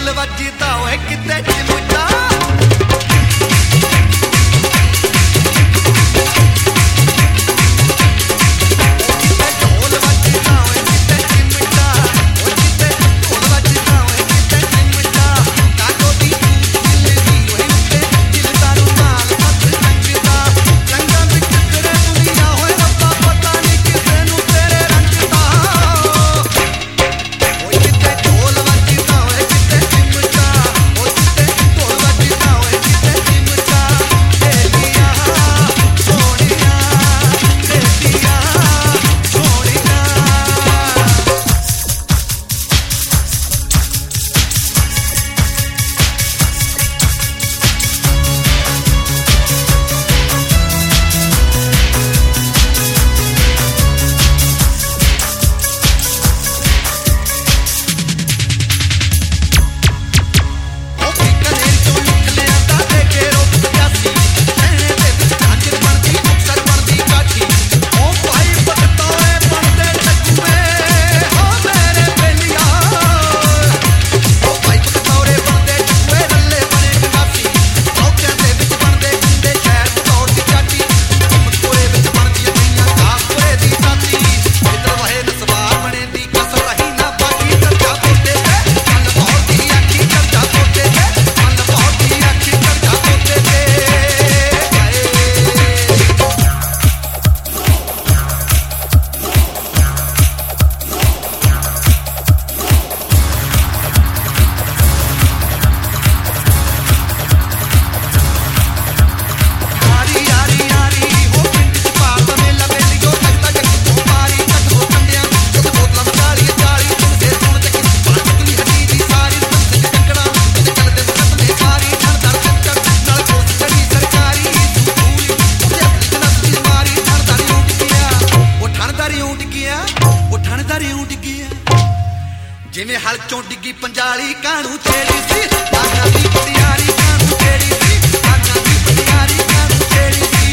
जिवें हल चों डिग्गी पंजाली कानू छेड़ी सी आना दी पटियारी कानू छेड़ी सी आना दी पटियारी कानू छेड़ी सी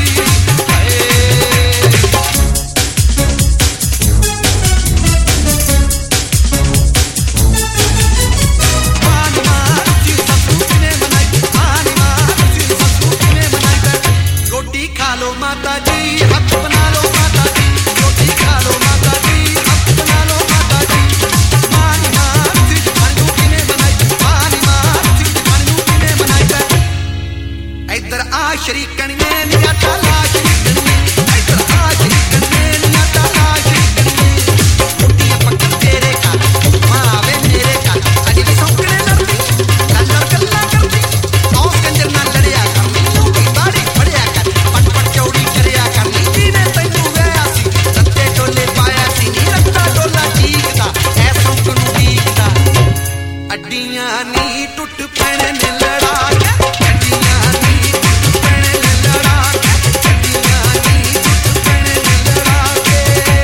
रोटी खा लो माता जी हथ बना लो माता जी रोटी खा लो माता जी हथ बना लो माता जी पानी मार सिर खानू किने बनाई पानी मार सिर खानू किने बनाई इधर आ शरीकन में निया ताला शरीकन में इधर आ शरीकन में निया ताला शरीकन में रोटी पक्का तेरे का मावे मेरे का अजी सौकने लड़ती कल्ला कल्ला करती औ कंजर ना लड़या करती मोटी बाड़ी फड़या कर पट पट चौड़ी करया करनी जीने तैनू वेया सी रत्ते डोले पाया सी नी रत्ता डोला चीकदा ऐ सौकनू बीकदा अड्डियां नी टुट पैणे ने लड़ा के अड्डियां नी टुट पैणे ने लड़ा के अड्डियां नी टुट पैणे ने लड़ा के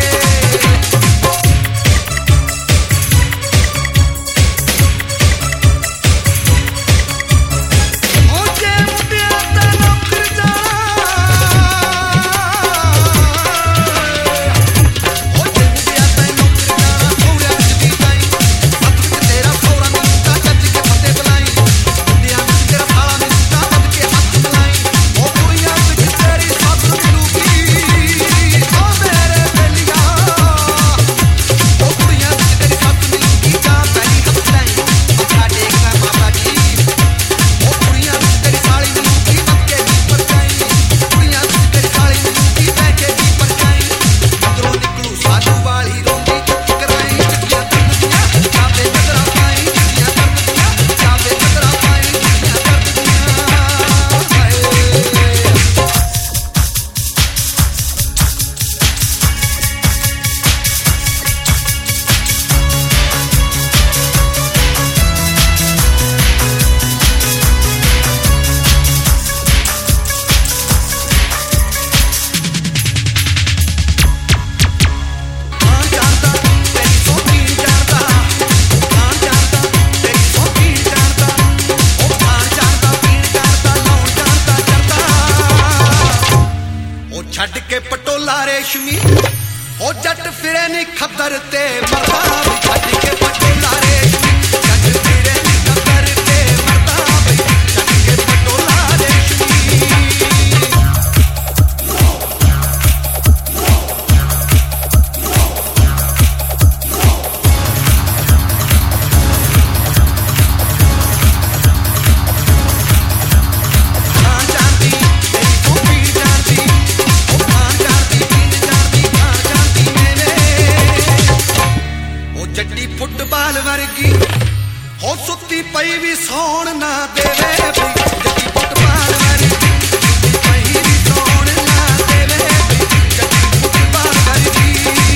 ओ जे मुंडिया दा नौकर जाना ओ जे मुंडिया दा नौकर जाना सौरा विच दी जाई सत विच तेरा सौरा नी ता जज के फते बलाई ਚੱਡੀ ਫੁੱਟਬਾਲ ਵਰਗੀ ਹੋ ਸੁੱਤੀ ਪਈ ਵੀ ਸੌਣ ਨਾ ਦੇਵੇ ਚੱਡੀ ਫੁੱਟਬਾਲ ਵਰਗੀ ਸੁੱਤੀ ਪਈ ਵੀ ਸੌਣ ਨਾ ਦੇਵੇ ਚੱਡੀ ਫੁੱਟਬਾਲ ਵਰਗੀ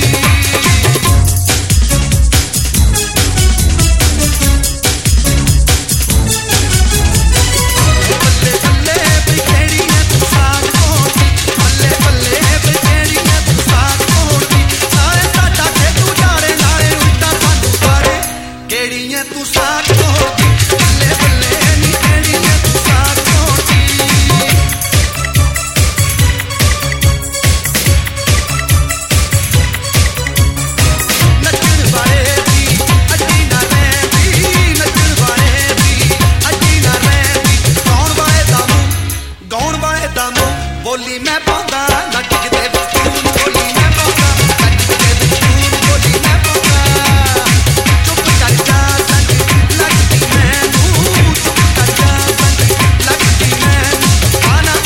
ਬੋਲੀ ਮੈਂ ਪਾਉਂਦਾ ਨੱਚ ਦੇ ਵਿੱਚ ਬੋਲੀ ਮੈਂ ਪਾਉਂਦਾ ਨੱਚ ਦੇ ਵਿੱਚ ਬੋਲੀ ਮੈਂ ਪਾਉਂਦਾ ਚੁੱਪ ਕਰ ਜਾ ਸੰਗ ਲੱਗਦੀ ਮੈਨੂੰ ਚੁੱਪ ਕਰ ਜਾ ਸੰਗ ਲੱਗਦੀ ਮੈਨੂੰ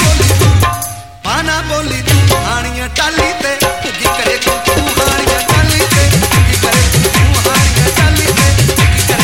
ਆਣਾ ਬੋਲੀ ਤੂੰ ਹਾਣੀਆਂ ਟਾਲੀ ਤੇ ਕੀ ਕਰੇ ਤੂੰ ਹਾਣੀਆਂ ਟਾਲੀ ਤੇ ਕੀ ਕਰੇ ਤੂੰ ਹਾਣੀਆਂ ਟਾਲੀ ਤੇ ਕੀ ਕਰੇ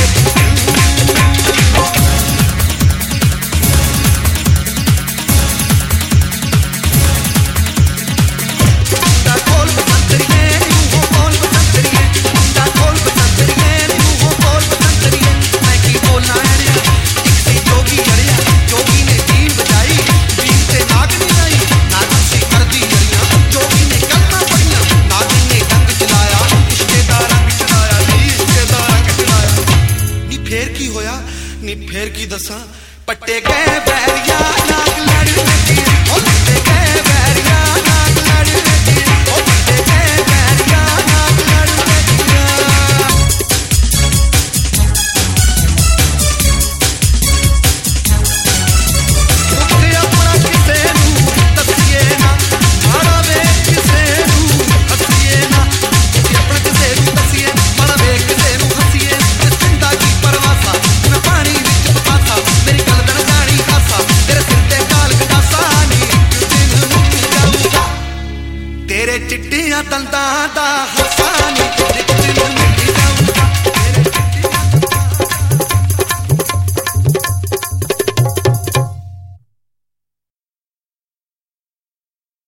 ਫੇਰ ਕੀ ਦੱਸਾਂ ਪੱਟੇ ਗਏ ਬੈਰੀਆ ਨਾਗ ਲੜ ਲੱਗੀ ਉਹ ਪੱਟੇ ਗਏ ਬੈਰੀਆ